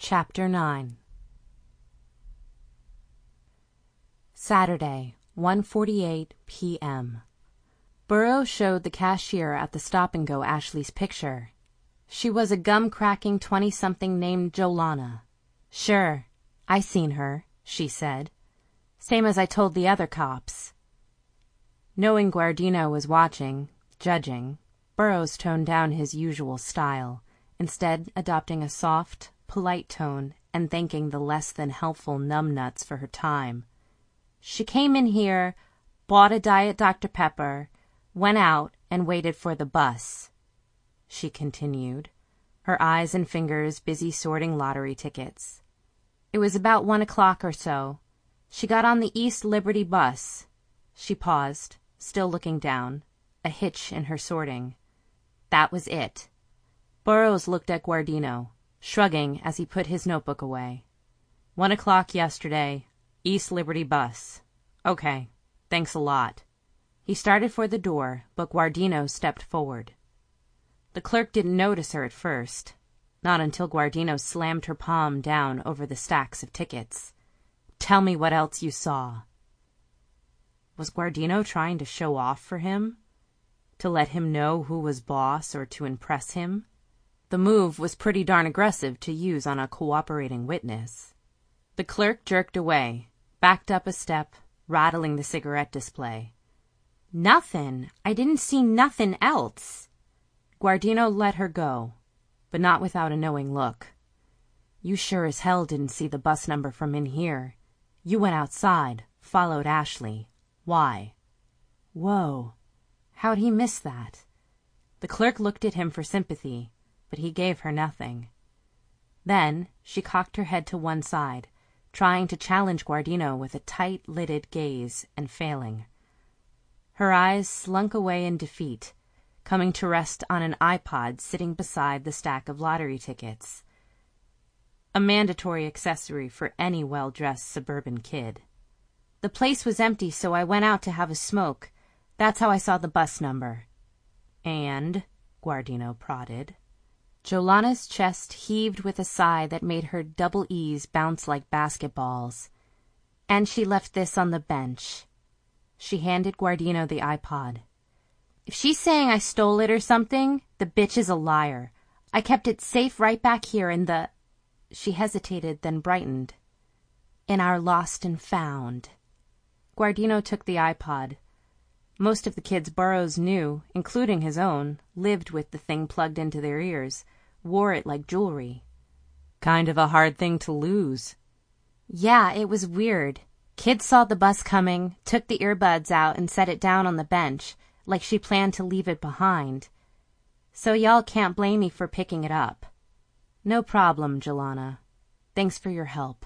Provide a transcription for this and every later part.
Chapter 9. Saturday, 1:48 p.m. Burroughs showed the cashier at the stop-and-go Ashley's picture. She was a gum-cracking 20-something named Jolana. "Sure, I seen her," she said. "Same as I told the other cops." Knowing Guardino was watching, judging, Burroughs toned down his usual style, instead adopting a soft, polite tone and thanking the less-than-helpful numbnuts for her time. "She came in here, bought a Diet Dr. Pepper, went out and waited for the bus," she continued, her eyes and fingers busy sorting lottery tickets. "It was about 1 o'clock or so. She got on the East Liberty bus." She paused, still looking down, a hitch in her sorting. That was it. Burroughs looked at Guardino, shrugging as he put his notebook away. 1 o'clock yesterday, East Liberty bus. Okay, thanks a lot." He started for the door, but Guardino stepped forward. The clerk didn't notice her at first, not until Guardino slammed her palm down over the stacks of tickets. "Tell me what else you saw." Was Guardino trying to show off for him? To let him know who was boss or to impress him? The move was pretty darn aggressive to use on a cooperating witness. The clerk jerked away, backed up a step, rattling the cigarette display. "Nothin'. I didn't see nothin' else." Guardino let her go, but not without a knowing look. "You sure as hell didn't see the bus number from in here. You went outside, followed Ashley. Why?" Whoa. How'd he miss that? The clerk looked at him for sympathy, but he gave her nothing. Then she cocked her head to one side, trying to challenge Guardino with a tight-lidded gaze and failing. Her eyes slunk away in defeat, coming to rest on an iPod sitting beside the stack of lottery tickets. A mandatory accessory for any well-dressed suburban kid. "The place was empty, so I went out to have a smoke. That's how I saw the bus number." "And?" Guardino prodded. Jolana's chest heaved with a sigh that made her double E's bounce like basketballs. "And she left this on the bench." She handed Guardino the iPod. "If she's saying I stole it or something, the bitch is a liar. I kept it safe right back here in the—" She hesitated, then brightened. "In our lost and found." Guardino took the iPod. Most of the kids Burroughs knew, including his own, lived with the thing plugged into their ears, wore it like jewelry. "Kind of a hard thing to lose." "Yeah, it was weird. Kids saw the bus coming, took the earbuds out and set it down on the bench, like she planned to leave it behind. So y'all can't blame me for picking it up." "No problem, Jolana. Thanks for your help."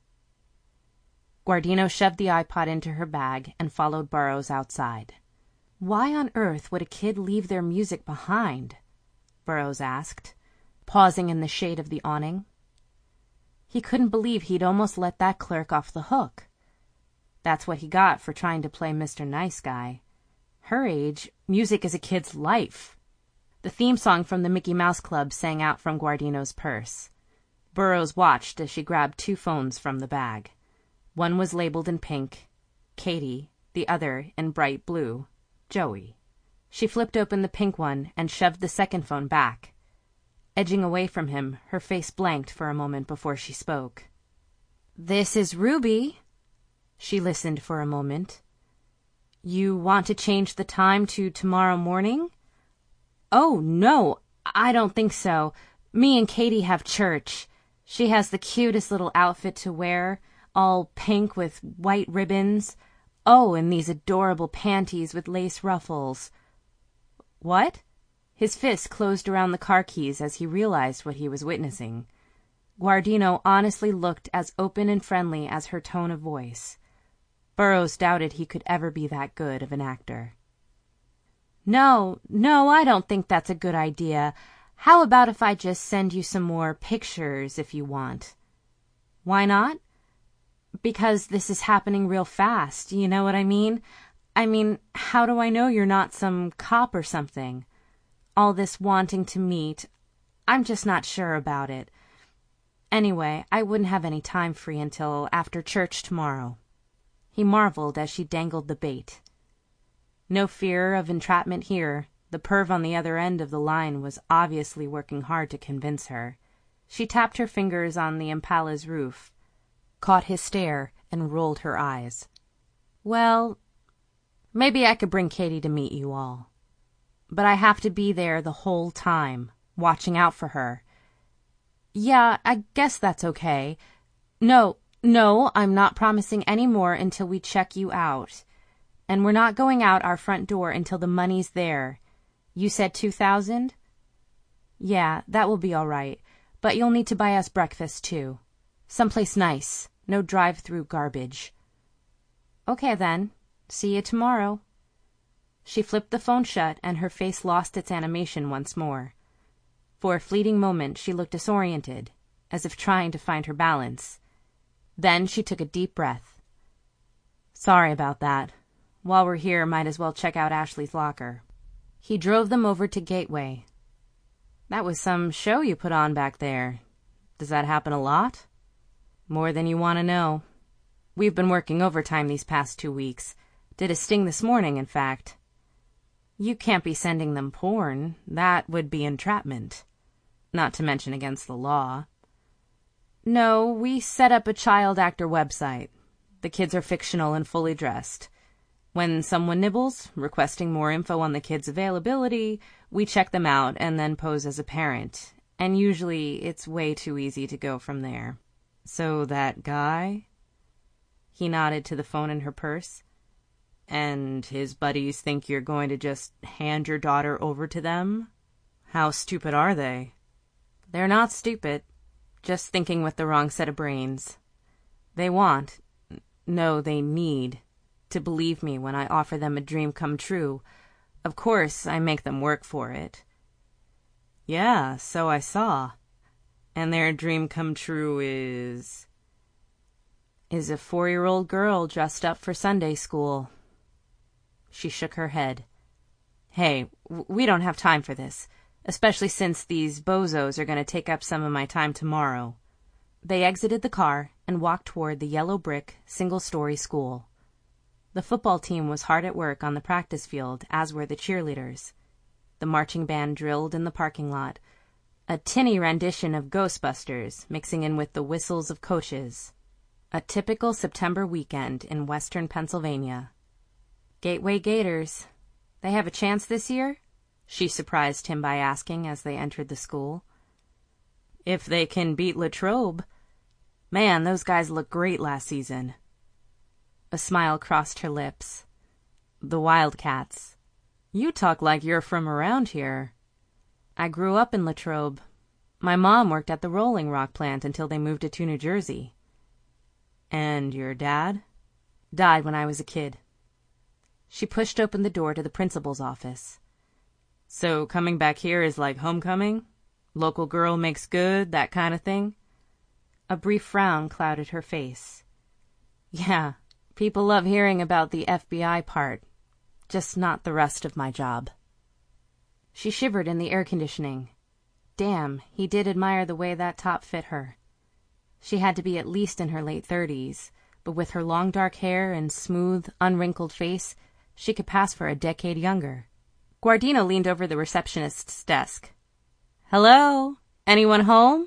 Guardino shoved the iPod into her bag and followed Burroughs outside. "Why on earth would a kid leave their music behind?" Burroughs asked, pausing in the shade of the awning. He couldn't believe he'd almost let that clerk off the hook. That's what he got for trying to play Mr. Nice Guy. Her age, music is a kid's life. The theme song from the Mickey Mouse Club sang out from Guardino's purse. Burroughs watched as she grabbed 2 phones from the bag. One was labeled in pink, Katie, the other in bright blue, Joey. She flipped open the pink one and shoved the second phone back. Edging away from him, her face blanked for a moment before she spoke. "This is Ruby." She listened for a moment. "You want to change the time to tomorrow morning?" "Oh, no, I don't think so. Me and Katie have church. She has the cutest little outfit to wear, all pink with white ribbons. Oh, and these adorable panties with lace ruffles." "What?" His fist closed around the car keys as he realized what he was witnessing. Guardino honestly looked as open and friendly as her tone of voice. Burroughs doubted he could ever be that good of an actor. No, I don't think that's a good idea. How about if I just send you some more pictures if you want?" "Why not?" "Because this is happening real fast, you know what I mean? How do I know you're not some cop or something? All this wanting to meet, I'm just not sure about it. Anyway, I wouldn't have any time free until after church tomorrow." He marveled as she dangled the bait. No fear of entrapment here. The perv on the other end of the line was obviously working hard to convince her. She tapped her fingers on the Impala's roof, caught his stare, and rolled her eyes. "Well, maybe I could bring Katie to meet you all. But I have to be there the whole time, watching out for her." "Yeah, I guess that's okay. No, I'm not promising any more until we check you out. And we're not going out our front door until the money's there. You said 2,000? Yeah, that will be all right. But you'll need to buy us breakfast, too. Someplace nice. No drive-through garbage." "Okay, then. See you tomorrow." She flipped the phone shut, and her face lost its animation once more. For a fleeting moment she looked disoriented, as if trying to find her balance. Then she took a deep breath. "Sorry about that. While we're here, might as well check out Ashley's locker." He drove them over to Gateway. "That was some show you put on back there. Does that happen a lot?" "More than you want to know. We've been working overtime these past 2 weeks. Did a sting this morning, in fact." "You can't be sending them porn. That would be entrapment. Not to mention against the law." "No, we set up a child actor website. The kids are fictional and fully dressed. When someone nibbles, requesting more info on the kid's availability, we check them out and then pose as a parent. And usually it's way too easy to go from there." "So that guy?" He nodded to the phone in her purse. "And his buddies think you're going to just hand your daughter over to them? How stupid are they?" "They're not stupid. Just thinking with the wrong set of brains. They they need to believe me when I offer them a dream come true. Of course, I make them work for it." "Yeah, so I saw. And their dream come true is a 4-year-old girl dressed up for Sunday school." She shook her head. "Hey, we don't have time for this, especially since these bozos are going to take up some of my time tomorrow." They exited the car and walked toward the yellow brick, single-story school. The football team was hard at work on the practice field, as were the cheerleaders. The marching band drilled in the parking lot, a tinny rendition of Ghostbusters mixing in with the whistles of coaches. A typical September weekend in western Pennsylvania. "Gateway Gators. They have a chance this year?" she surprised him by asking as they entered the school. "If they can beat Latrobe. Man, those guys looked great last season." A smile crossed her lips. "The Wildcats. You talk like you're from around here." "I grew up in Latrobe. My mom worked at the Rolling Rock plant until they moved it to New Jersey." "And your dad?" "Died when I was a kid." She pushed open the door to the principal's office. "So coming back here is like homecoming? Local girl makes good, that kind of thing?" A brief frown clouded her face. "Yeah, people love hearing about the FBI part, just not the rest of my job." She shivered in the air conditioning. Damn, he did admire the way that top fit her. She had to be at least in her late 30s, but with her long dark hair and smooth, unwrinkled face, she could pass for a decade younger. Guardino leaned over the receptionist's desk. "Hello? Anyone home?"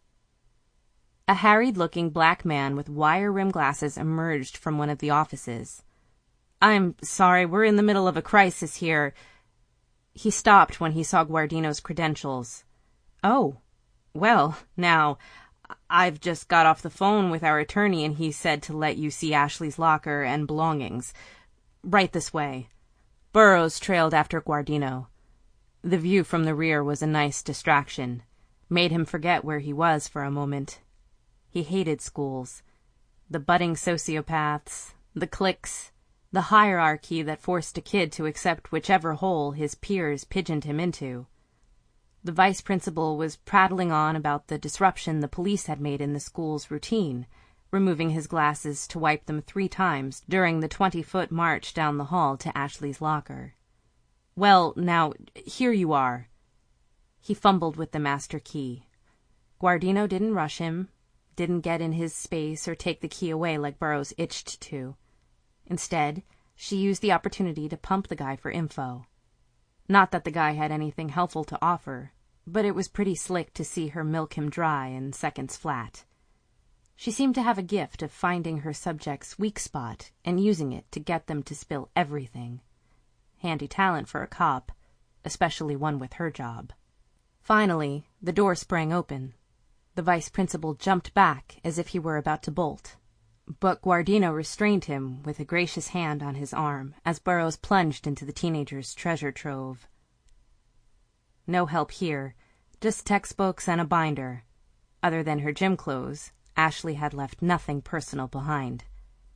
A harried-looking black man with wire-rimmed glasses emerged from one of the offices. "I'm sorry, we're in the middle of a crisis here." He stopped when he saw Guardino's credentials. "Oh, well, now, I've just got off the phone with our attorney and he said to let you see Ashley's locker and belongings. Right this way." Burroughs trailed after Guardino. The view from the rear was a nice distraction, made him forget where he was for a moment. He hated schools. The budding sociopaths, the cliques, the hierarchy that forced a kid to accept whichever hole his peers pigeoned him into. The vice principal was prattling on about the disruption the police had made in the school's routine, removing his glasses to wipe them 3 times during the 20-foot march down the hall to Ashley's locker. "Well, now, here you are." He fumbled with the master key. Guardino didn't rush him, didn't get in his space or take the key away like Burroughs itched to. Instead, she used the opportunity to pump the guy for info. Not that the guy had anything helpful to offer, but it was pretty slick to see her milk him dry in seconds flat. She seemed to have a gift of finding her subject's weak spot and using it to get them to spill everything. Handy talent for a cop, especially one with her job. Finally, the door sprang open. The vice principal jumped back as if he were about to bolt, but Guardino restrained him with a gracious hand on his arm as Burroughs plunged into the teenager's treasure trove. No help here, just textbooks and a binder. Other than her gym clothes, Ashley had left nothing personal behind.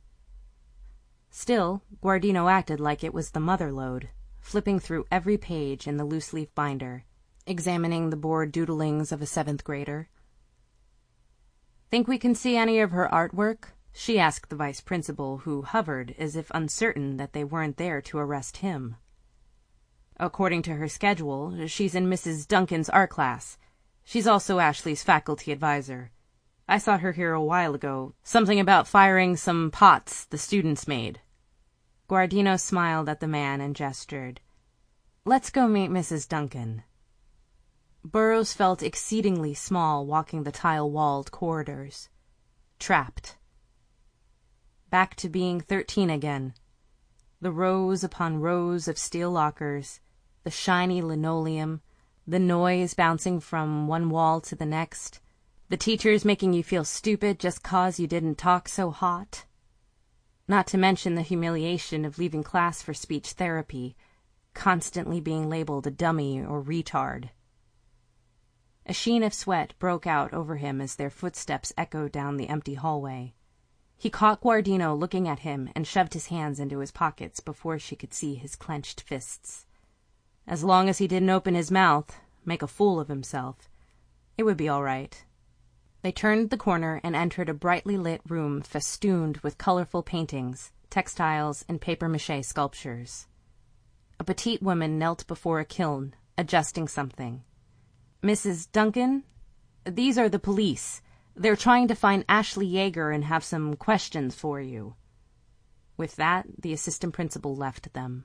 Still, Guardino acted like it was the mother lode, flipping through every page in the loose-leaf binder, examining the bored doodlings of a 7th grader. "Think we can see any of her artwork?" she asked the vice principal, who hovered as if uncertain that they weren't there to arrest him. "According to her schedule, she's in Mrs. Duncan's art class. She's also Ashley's faculty advisor. I saw her here a while ago. Something about firing some pots the students made." Guardino smiled at the man and gestured. "Let's go meet Mrs. Duncan." Burroughs felt exceedingly small walking the tile-walled corridors. Trapped. Back to being 13 again. The rows upon rows of steel lockers, the shiny linoleum, the noise bouncing from one wall to the next, the teachers making you feel stupid just 'cause you didn't talk so hot. Not to mention the humiliation of leaving class for speech therapy, constantly being labeled a dummy or retard. A sheen of sweat broke out over him as their footsteps echoed down the empty hallway. He caught Guardino looking at him and shoved his hands into his pockets before she could see his clenched fists. As long as he didn't open his mouth, make a fool of himself, it would be all right. They turned the corner and entered a brightly lit room festooned with colorful paintings, textiles, and papier-mâché sculptures. A petite woman knelt before a kiln, adjusting something. "Mrs. Duncan? These are the police. They're trying to find Ashley Yeager and have some questions for you." With that, the assistant principal left them.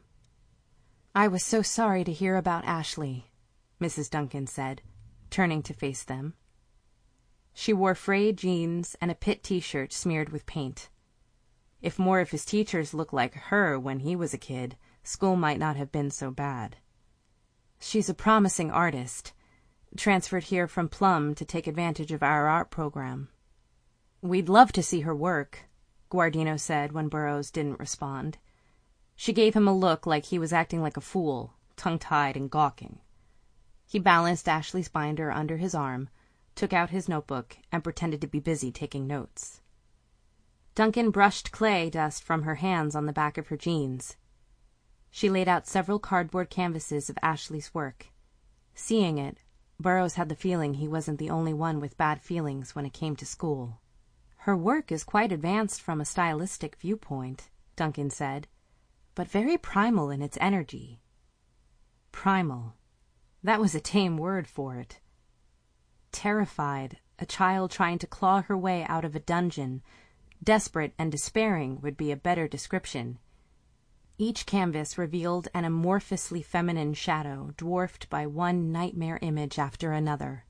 "I was so sorry to hear about Ashley," Mrs. Duncan said, turning to face them. She wore frayed jeans and a pit t-shirt smeared with paint. If more of his teachers looked like her when he was a kid, school might not have been so bad. "She's a promising artist. Transferred here from Plum to take advantage of our art program." "We'd love to see her work," Guardino said when Burroughs didn't respond. She gave him a look like he was acting like a fool, tongue-tied and gawking. He balanced Ashley's binder under his arm, took out his notebook, and pretended to be busy taking notes. Duncan brushed clay dust from her hands on the back of her jeans. She laid out several cardboard canvases of Ashley's work. Seeing it, Burroughs had the feeling he wasn't the only one with bad feelings when it came to school. "Her work is quite advanced from a stylistic viewpoint," Duncan said, "but very primal in its energy." Primal. That was a tame word for it. Terrified, a child trying to claw her way out of a dungeon, desperate and despairing would be a better description. Each canvas revealed an amorphously feminine shadow dwarfed by one nightmare image after another.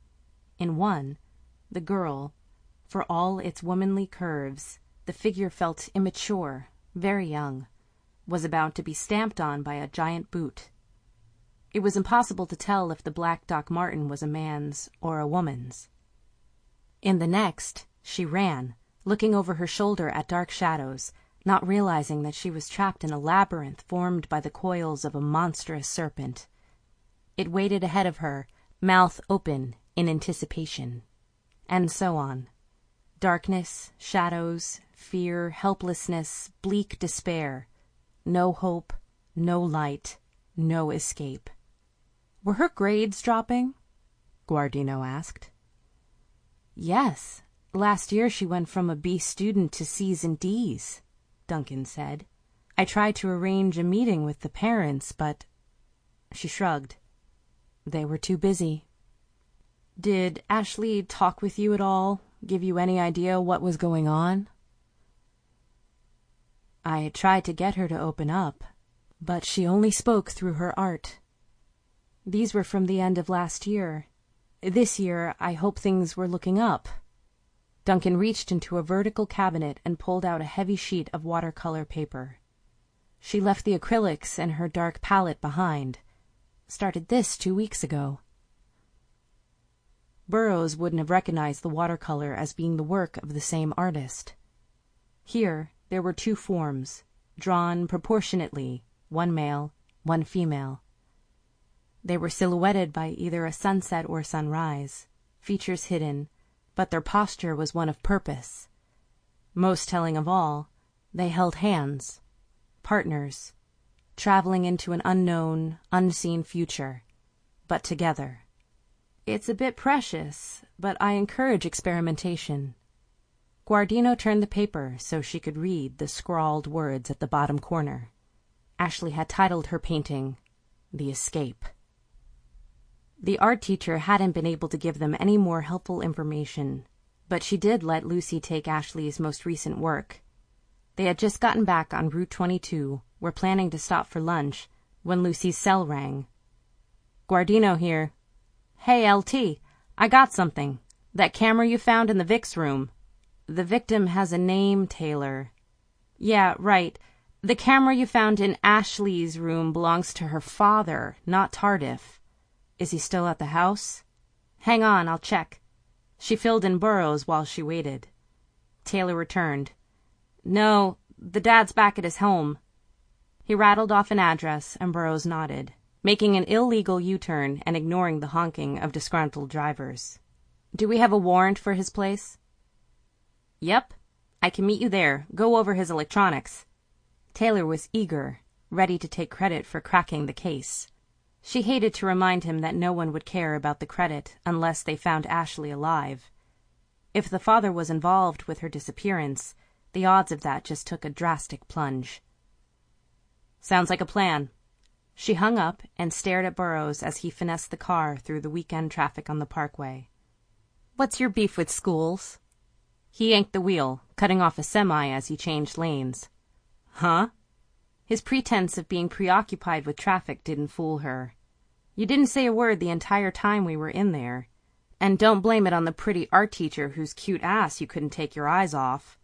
In one, the girl, for all its womanly curves, the figure felt immature, very young, was about to be stamped on by a giant boot. It was impossible to tell if the black Doc Martin was a man's or a woman's. In the next, she ran, looking over her shoulder at dark shadows, not realizing that she was trapped in a labyrinth formed by the coils of a monstrous serpent. It waited ahead of her, mouth open in anticipation. And so on. Darkness, shadows, fear, helplessness, bleak despair. No hope, no light, no escape. "Were her grades dropping?" Guardino asked. "Yes. Last year she went from a B student to C's and D's," Duncan said. "I tried to arrange a meeting with the parents, but—" She shrugged. "They were too busy." Did Ashley talk with you at all? Give you any idea what was going on? I tried to get her to open up, but she only spoke through her art. These were from the end of last year. This year, I hope things were looking up. Duncan reached into a vertical cabinet and pulled out a heavy sheet of watercolor paper. She left the acrylics and her dark palette behind. Started this 2 weeks ago. Burroughs wouldn't have recognized the watercolor as being the work of the same artist. Here, there were 2 forms, drawn proportionately, one male, one female. They were silhouetted by either a sunset or sunrise, features hidden, but their posture was one of purpose. Most telling of all, they held hands, partners, traveling into an unknown, unseen future, but together. It's a bit precious, but I encourage experimentation. Guardino turned the paper so she could read the scrawled words at the bottom corner. Ashley had titled her painting, The Escape. The art teacher hadn't been able to give them any more helpful information, but she did let Lucy take Ashley's most recent work. They had just gotten back on Route 22, were planning to stop for lunch, when Lucy's cell rang. Guardino here. Hey, LT, I got something. That camera you found in the Vic's room. The victim has a name, Taylor. Yeah, right. The camera you found in Ashley's room belongs to her father, not Tardif. Is he still at the house? Hang on, I'll check. She filled in Burroughs while she waited. Taylor returned. No, the dad's back at his home. He rattled off an address, and Burroughs nodded, making an illegal U-turn and ignoring the honking of disgruntled drivers. Do we have a warrant for his place? Yep. I can meet you there. Go over his electronics. Taylor was eager, ready to take credit for cracking the case. She hated to remind him that no one would care about the credit unless they found Ashley alive. If the father was involved with her disappearance, the odds of that just took a drastic plunge. Sounds like a plan. She hung up and stared at Burroughs as he finessed the car through the weekend traffic on the parkway. What's your beef with schools? He yanked the wheel, cutting off a semi as he changed lanes. Huh? His pretense of being preoccupied with traffic didn't fool her. You didn't say a word the entire time we were in there. And don't blame it on the pretty art teacher whose cute ass you couldn't take your eyes off.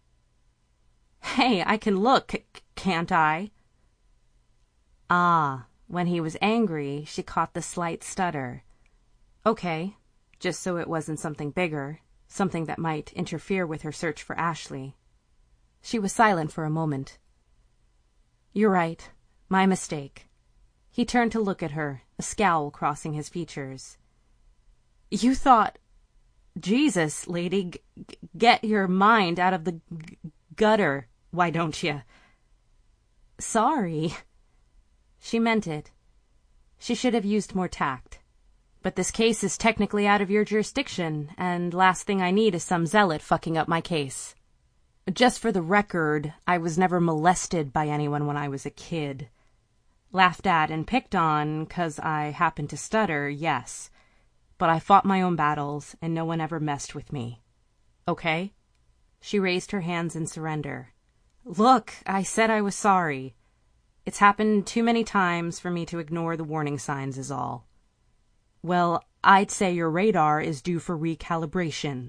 Hey, I can look, can't I? Ah, when he was angry, she caught the slight stutter. Okay, just so it wasn't something bigger, something that might interfere with her search for Ashley. She was silent for a moment. You're right. My mistake. He turned to look at her, a scowl crossing his features. You thought... Jesus, lady, get your mind out of the gutter, why don't you? Sorry. She meant it. She should have used more tact. But this case is technically out of your jurisdiction, and last thing I need is some zealot fucking up my case. Just for the record, I was never molested by anyone when I was a kid. Laughed at and picked on 'cause I happened to stutter, yes. But I fought my own battles, and no one ever messed with me. Okay? She raised her hands in surrender. Look, I said I was sorry. It's happened too many times for me to ignore the warning signs is all. Well, I'd say your radar is due for recalibration.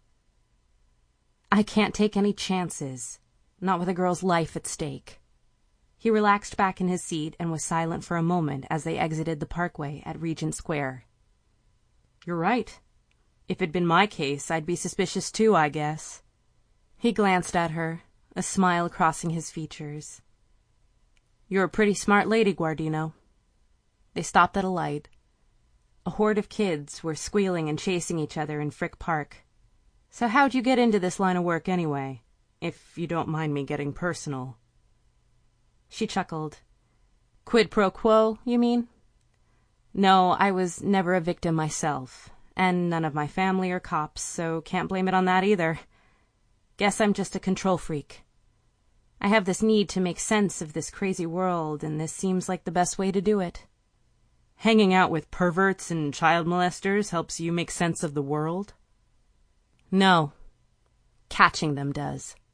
I can't take any chances, not with a girl's life at stake. He relaxed back in his seat and was silent for a moment as they exited the parkway at Regent Square. You're right. If it'd been my case, I'd be suspicious too, I guess. He glanced at her, a smile crossing his features. You're a pretty smart lady, Guardino. They stopped at a light. A horde of kids were squealing and chasing each other in Frick Park. So how'd you get into this line of work anyway, if you don't mind me getting personal? She chuckled. Quid pro quo, you mean? No, I was never a victim myself, and none of my family are cops, so can't blame it on that either. Guess I'm just a control freak. I have this need to make sense of this crazy world, and this seems like the best way to do it. Hanging out with perverts and child molesters helps you make sense of the world? No. Catching them does.